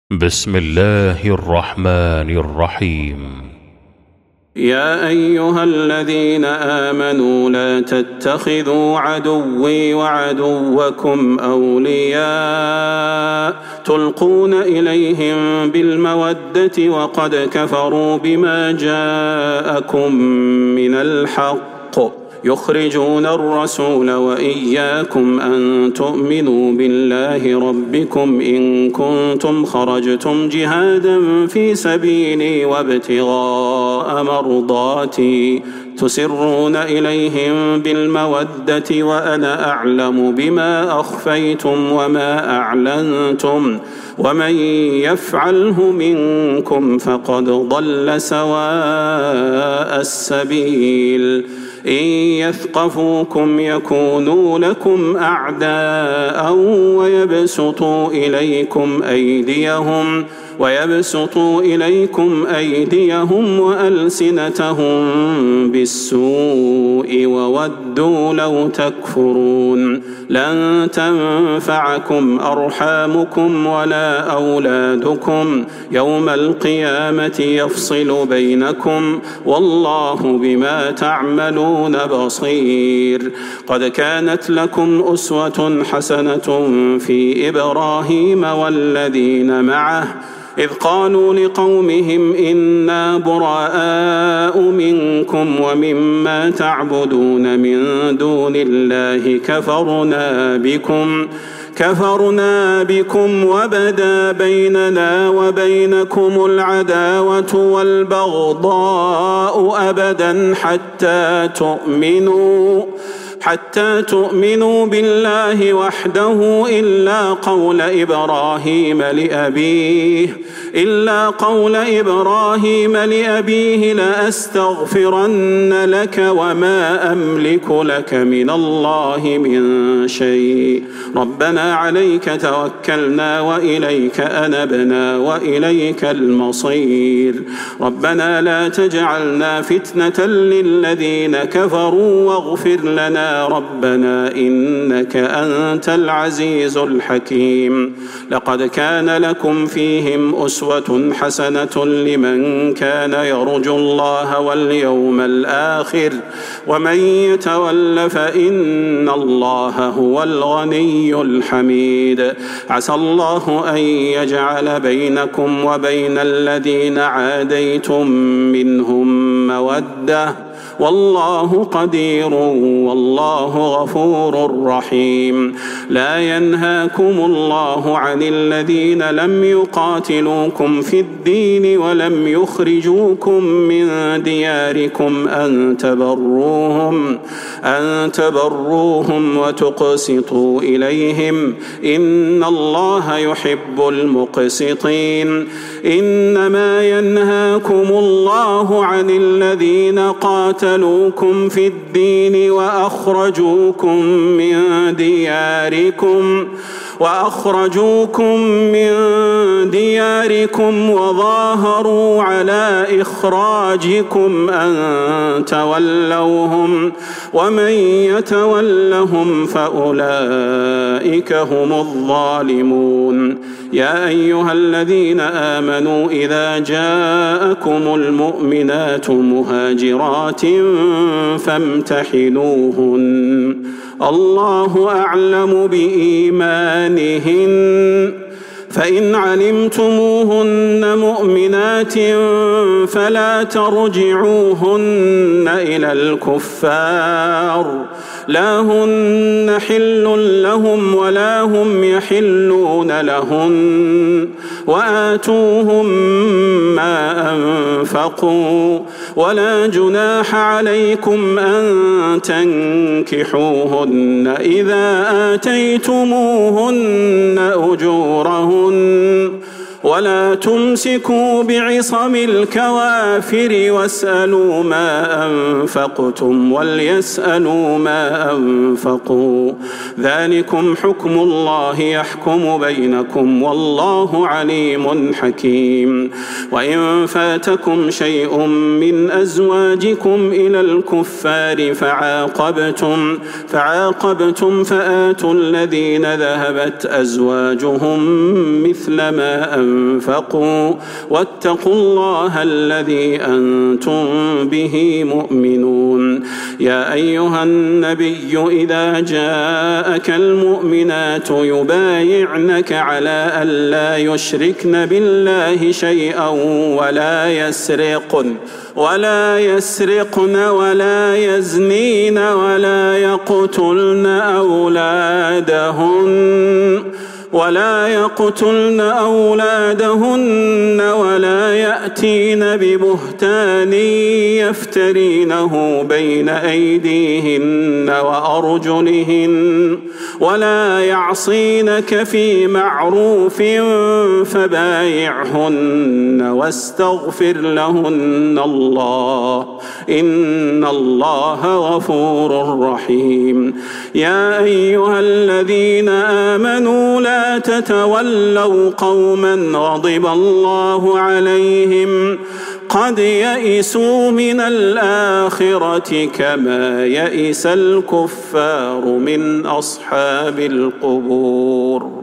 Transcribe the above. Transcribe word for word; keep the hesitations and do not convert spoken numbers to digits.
بسم الله الرحمن الرحيم. يا أيها الذين آمنوا لا تتخذوا عدوي وعدوكم أولياء تلقون إليهم بالمودة وقد كفروا بما جاءكم من الحق يخرجون الرسول وإياكم أن تؤمنوا بالله ربكم إن كنتم خرجتم جهادا في سبيلي وابتغاء مرضاتي تسرون إليهم بالمودة وأنا أعلم بما أخفيتم وما أعلنتم ومن يفعله منكم فقد ضل سواء السبيل إن يثقفوكم يكونوا لكم أعداء ويبسطوا إليكم أيديهم ويبسطوا إليكم أيديهم وألسنتهم بالسوء وودوا لو تكفرون لن تنفعكم أرحامكم ولا أولادكم يوم القيامة يفصل بينكم والله بما تعملون بصير. قد كانت لكم أسوة حسنة في إبراهيم والذين معه إذ قالوا لقومهم إنا براء منكم ومما تعبدون من دون الله كفرنا بكم كفرنا بكم وبدا بيننا وبينكم العداوة والبغضاء أبدا حتى تؤمنوا حتى تؤمنوا بالله وحده إلا قول إبراهيم لأبيه إلا قول إبراهيم لأبيه لأستغفرن لك وما أملك لك من الله من شيء ربنا عليك توكلنا وإليك أنبنا وإليك المصير ربنا لا تجعلنا فتنة للذين كفروا واغفر لنا ربنا إنك أنت العزيز الحكيم. لقد كان لكم فيهم أسوة حسنة لمن كان يرجو الله واليوم الآخر ومن يتول فإن الله هو الغني الحميد. عسى الله أن يجعل بينكم وبين الذين عاديتم منهم مودة والله قدير والله غفور رحيم. لا ينهاكم الله عن الذين لم يقاتلوكم في الدين ولم يخرجوكم من دياركم أن تبروهم أن تبروهم وتقسطوا إليهم إن الله يحب المقسطين. إنما ينهاكم الله عن الذين قاتلوكم في الدين وأخرجوكم من دياركم وأخرجوكم من دياركم وظاهروا على إخراجكم أن تولوهم ومن يتولهم فأولئك هم الظالمون. يا أيها الذين آمنوا إذا جاءكم المؤمنات مهاجرات فامتحنوهن الله أعلم بإيمانهن فإن علمتموهن مؤمنات فلا ترجعوهن إلى الكفار لا هن حل لهم ولا هم يحلون لهن وآتوهم ما أنفقوا ولا جناح عليكم أن تنكحوهن إذا آتيتموهن أجورهن ولا تمسكوا بعصم الكوافر واسألوا ما أنفقتم وليسألوا ما أنفقوا ذلكم حكم الله يحكم بينكم والله عليم حكيم. وإن فاتكم شيء من أزواجكم إلى الكفار فعاقبتم فعاقبتم فآتوا الذين ذهبت أزواجهم مثل ما أنفقوا أنفقوا واتقوا الله الذي أنتم به مؤمنون. يا أيها النبي إذا جاءك المؤمنات يبايعنك على ألا يشركن بالله شيئا ولا يسرقن ولا يسرقن ولا يزنين ولا يقتلن أولادهن ولا يقتلن أولادهن ولا يأتين ببهتان يفترينه بين أيديهن وأرجلهن ولا يعصينك في معروف فبايعهن واستغفر لهن الله إن الله غفور رحيم. يا أيها الذين آمنوا لا تتولوا قوما غضب الله عليهم قد يئسوا من الآخرة كما يئس الكفار من أصحاب القبور.